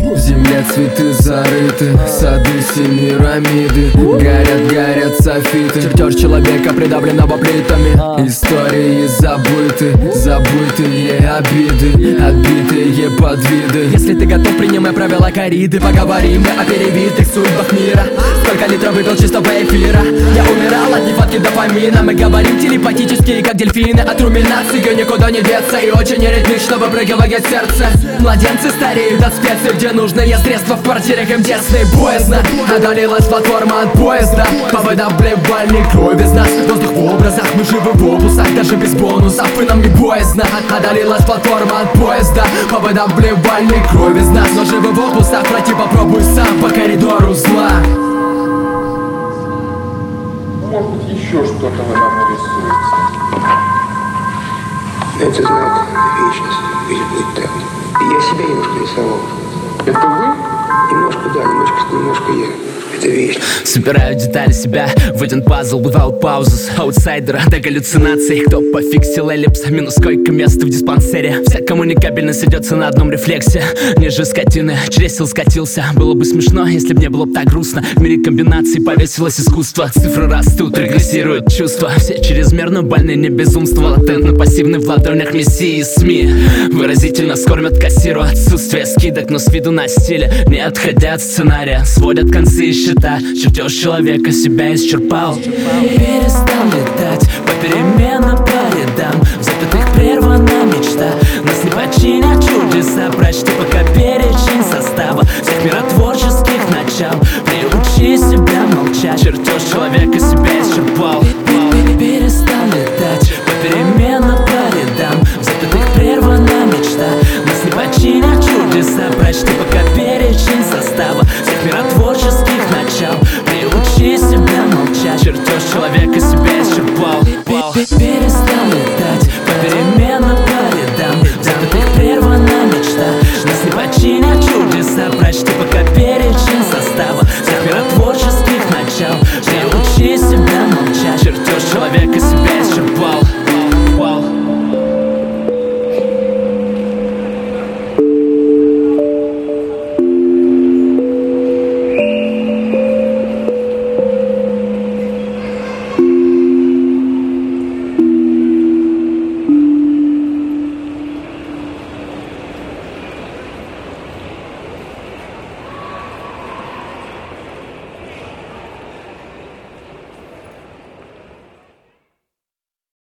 В земле цветы зарыты, сады Семирамиды. Горят, горят софиты. Чертеж человека, придавленного плитами. Истории забыты, забытые обиды, отбитые подвиды. Если ты готов, принимай правила корриды. Поговорим мы о перебитых судьбах мира. Сколько литров выпил чистого эфира. Я умирал от нехватки дофамина. Мы говорим телепатически, как дельфины. От руминации никуда не деться. И очень ритмично выпрыгивает сердце. Младенцы стареют от специй, где нужные средства в квартирах им тесно и боязно. Одолелась платформа от поезда. Повода блевальной крови из нас. Воздух в образах, мы живы в опусах. Даже без бонусов и нам не боязно. Одолелась платформа от поезда. Повода блевальной крови из нас. Но живы в опусах, пройти попробуй сам по коридору зла. Может быть, еще что-то вы нам нарисуете? Это знак вечности. Ведь будет так. Я себя немножко рисовал. Это вы? Немножко, да, немножко я. Это вечно. Собираю детали себя в один пазл without pauses. Аутсайдера до галлюцинаций. Кто пофиксил эллипс, минус койка место в диспансере. Вся коммуникабельность идется на одном рефлексе. Ниже скотины, чресел скатился. Было бы смешно, если бы не было бы так грустно. В мире комбинаций повесилось искусство. Цифры растут, регрессируют чувства. Все чрезмерно больные, не безумство. Латентно пассивный в ладонях мессии СМИ. Выразительно скормят кассиру отсутствие скидок, но с виду на стиле. Не отходя от сценария, сводят концы и счета. Чертеж человека себя исчерпал. Перестал летать попеременно по рядам. В запятых